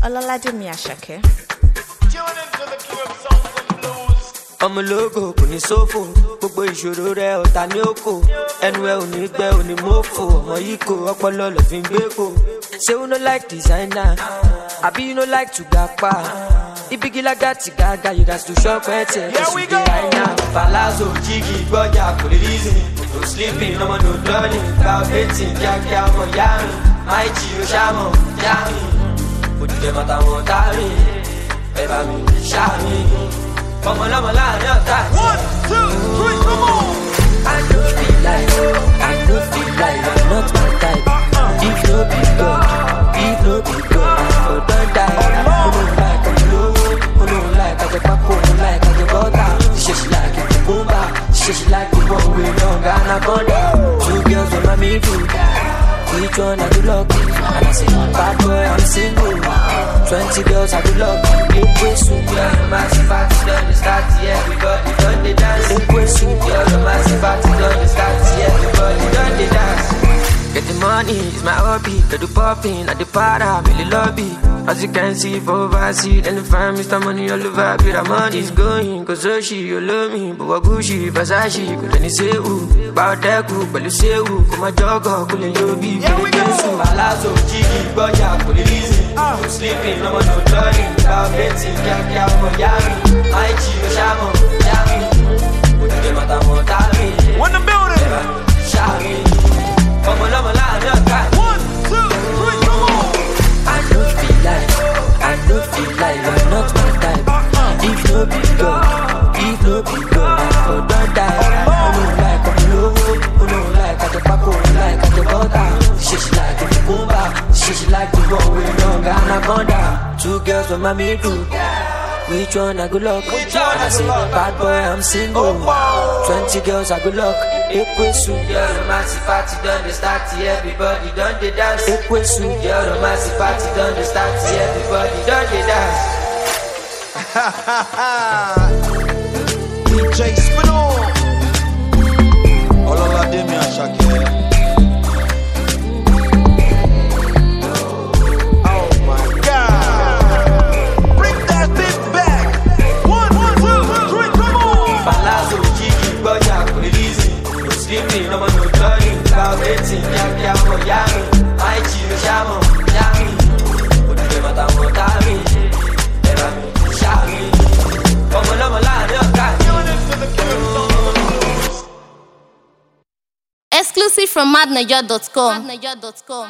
Ọlọ́ládé Àṣàkẹ́. ọmọ ológo kò ní sófò gbogbo ìṣòro rẹ ọ̀tá ní òkò ẹnu ẹ ò ní gbẹ ò ní mọ́fò ọmọ yìí kò ọpọlọ lọ fi ń gbé kò. Say you no like designer àbí you no like to gapa ibigilaga ti gaga you gats to shop ẹtẹ kẹsùn dé àìná. Palazzo jígì gbọ́jà kò lè reason no sleeping ọmọ no dulling gba ọ̀bẹ́tìn kíákíá ọmọ yá mi máì jí o ṣàmọ̀ yá mi òjìlẹ̀ mọ́ta wọn tá mi ẹ bá mi ṣá mi. Ọmọ lọ́mọ láàrin ọ̀tá. 1, 2, 3, come on. I no feel like you're not my type. If no be God, for don't die. Oh no like I'm low, oh no like I get back, oh no like I get butter. She like it, the bomba. She like the one we don't got anaconda. 2 girls on my middle. Which one I do lucky? And I say, bad boy, I'm single. 20 girls I do lucky. Yeah, the massive party done start, yeah, everybody done the dance. Yeah, the massive party done start, yeah, everybody done the dance. Get the money, it's my hobby. Get the popping at the para, I'm in the lobby. As you can see, for overseas, and the fam, Mr. Money all over. But the money's going, cause Oshi, you love me. But what Gucci, Versace, could any say who? About that group, but you say who? Come a jogger, could you be? Here we go. Palazzo, Gigi, Goya, could you reason? No sleeping, no more, no dulling. About betting, Yakia, Miami. My Gio, Shamo, Yami. Would you get my Montami? When the building. Shami. Come on, love, no time. 1, 2, 3, come on. I don't feel like you're not my type. If no be God, for don't die. Oh no like I'm low, oh no like I get back, oh no like I get butter. She like the bomba, she like the one we don't got anaconda. 2 girls on my middle. Which one I good luck? And I say, bad boy, I'm single. 20 girls I good luck. Ekwesu, yeah, the massive party done the start, yeah, everybody done the dance. Ekwesu, yeah, the massive party done the start, yeah, everybody done the dance. DJ Spinall. Ọlọ́ládé Àṣàkẹ́. Sleeping, no more no dulling. About betting, Yakia, Miami. My Gio, Shamo, Yami. Would you get my Montami? Eva, Shami. Come on, love, Exclusive from madniger.com.